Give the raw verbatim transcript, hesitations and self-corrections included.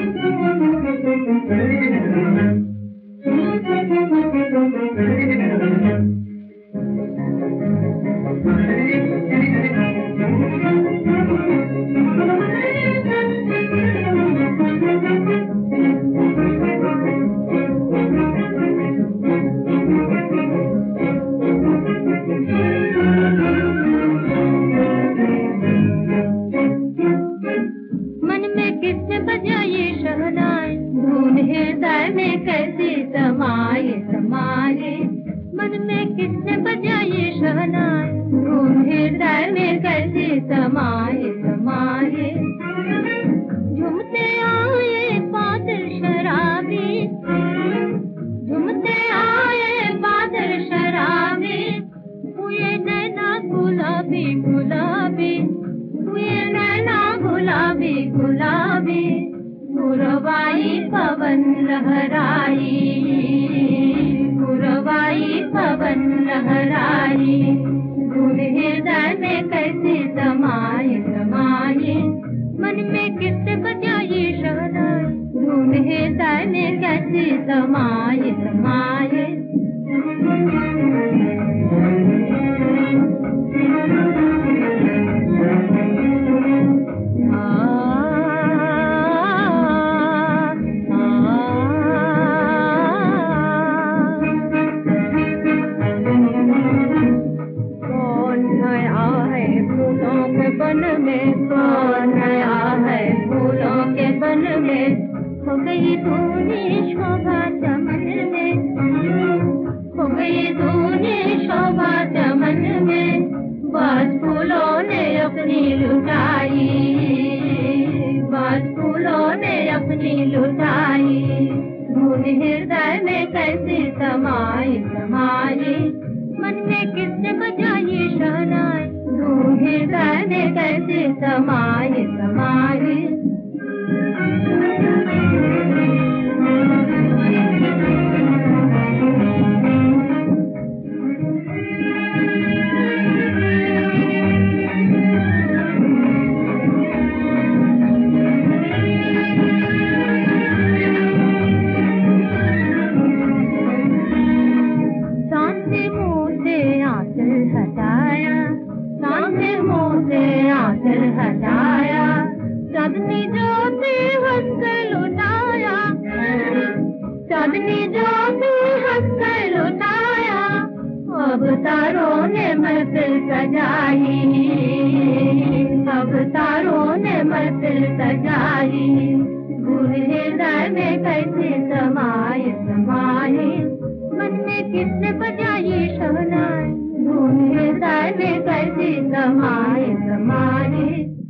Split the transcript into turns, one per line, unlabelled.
हृदय में कैसी समाये समाये, मन में किसने बजाई शहनाई, धूम हृदय में कैसी समाये समाये। झूमते आए बादल शराबी, झूमते आए बादल शराबी, हुए नैना गुलाबी गुलाबी, हुए नैना गुलाबी गुलाबी। पुरवाई पवन लहराई, पुरवाई पवन लहराई, धूम हृदय में कैसे समाये समाये। मन में किसने बजाई शहनाई, धूम हृदय में कैसे समाये समाये। बन में कौन आया है फूलों के बन में, हो गई तूने शोभा चमन में, हो गई तूने शोभा चमन में। बस फूलों ने अपनी लुटाई, बस फूलों ने अपनी लुटाई, धूम हृदय में कैसे समाये समाये। मन में किसने बजाई शहनाई, धूम हृदय में कैसे समाये समाये। सामने मुँह से आंचल हटाया, सामने मुँह से आंचल हटाया, चांदनी ज्योति हंस कर लुटाया, चांदनी ज्योति हंस कर लुटाया। अब तारों ने महफिल सजाई, अब तारों ने महफिल सजाई, धूम हृदय में कैसे समाये समाये। मन में किसने बजाई शहनाई, धूम हृदय में कैसे समाये समाये।